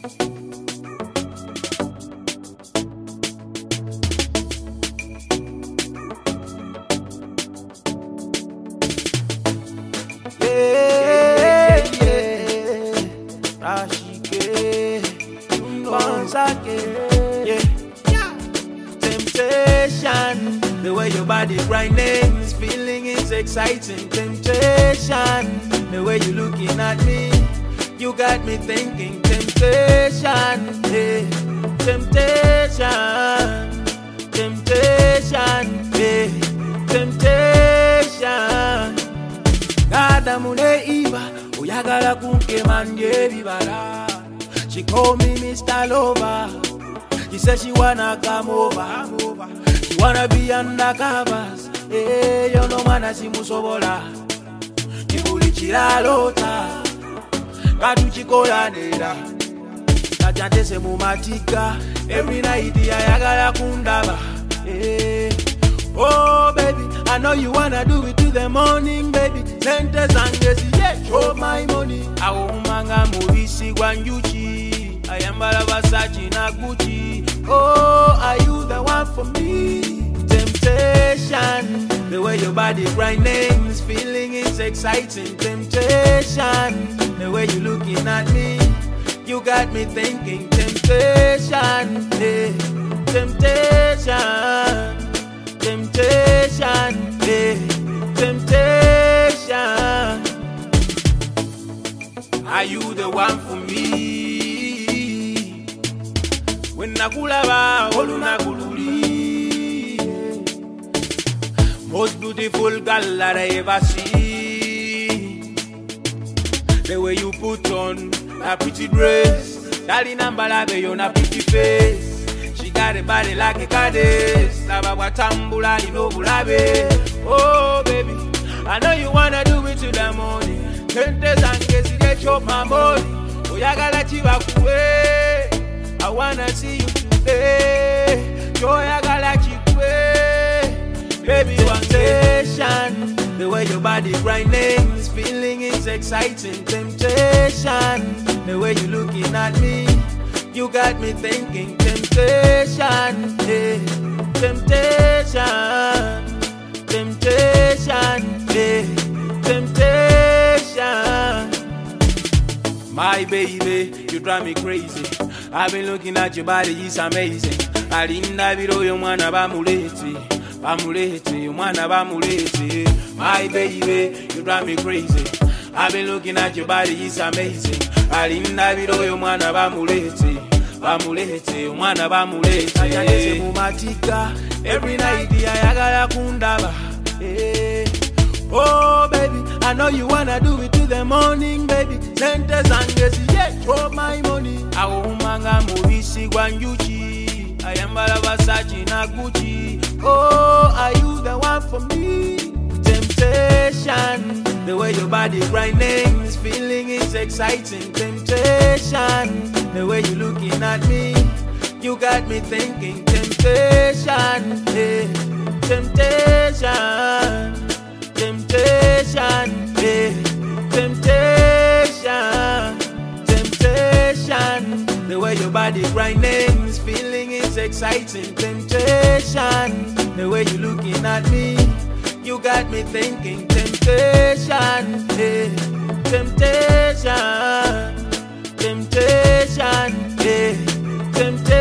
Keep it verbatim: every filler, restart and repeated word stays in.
Yeah, yeah, Rashike, once again, yeah. Temptation, the way your body grinding, this feeling is exciting. Temptation, the way you looking at me, you got me thinking. Temptation, yeah. Temptation, temptation, yeah. Temptation. Gada mune iba, uyagala kunke manje bibara. She call me Mister Lover. She said she wanna come over. She wanna be undercovers. Hey, yo no mana si musobola. Kibuli chiralota. Kadu chikola neda. Kajante se mumatika. Every night ayagala kundaba. Hey. Oh baby, I know you wanna do it to the morning, baby. Sentes and gesi, yeah, show my money. Aumanga Murisi Gwanyuchi, I am Versace na Gucci. Oh, are you the one for me? Temptation, the way your body grinding, this feeling is exciting. Temptation, the way you looking at me, you got me thinking. Temptation, yeah. Temptation. Temptation, yeah. Temptation. Are you the one for me? When nakulaba, oluna kululi. Most beautiful girl that I ever see. The way you put on a pretty dress, darling, I'm balabe, you're a pretty face. Got a body like a goddess. Tambula, no bulabe. Oh, baby, I know you wanna do it to the morning. Tentes and guess you get your my money. Oh, ya gotta chiva kuwe. I wanna see you today. Joy, I gotta chive. Baby, temptation. The way your body grinding, this feeling is exciting. Temptation. The way you looking at me, you got me thinking. Temptation, yeah. Temptation, temptation, yeah. Temptation. My baby, you drive me crazy. I've been looking at your body, it's amazing. Alinda biro yo mwana bamulete, bamulete, mwana bamulete. My baby, you drive me crazy. I've been looking at your body, it's amazing. Alinda biro yo mwana bamulete. Bamulete, mwana bamulete. Ayagese mumatika. Every night ayagala kundaba. Hey. Oh baby, I know you wanna do it to the morning, baby. Sentes and gesi, yeah, throw my money. Aumanga Murisi Gwanyuchi, I am Versace na Gucci. Oh, are you the one for me? Temptation, the way your body grinding, this feeling is exciting. Temptation, the way you looking at me, you got me thinking. Temptation, yeah. Temptation, temptation, yeah. Temptation, temptation, the way your body grinding, this feeling is exciting. Temptation, the way you looking at me, you got me thinking. Temptation, yeah. Temptation, temptation, yeah. Temptation.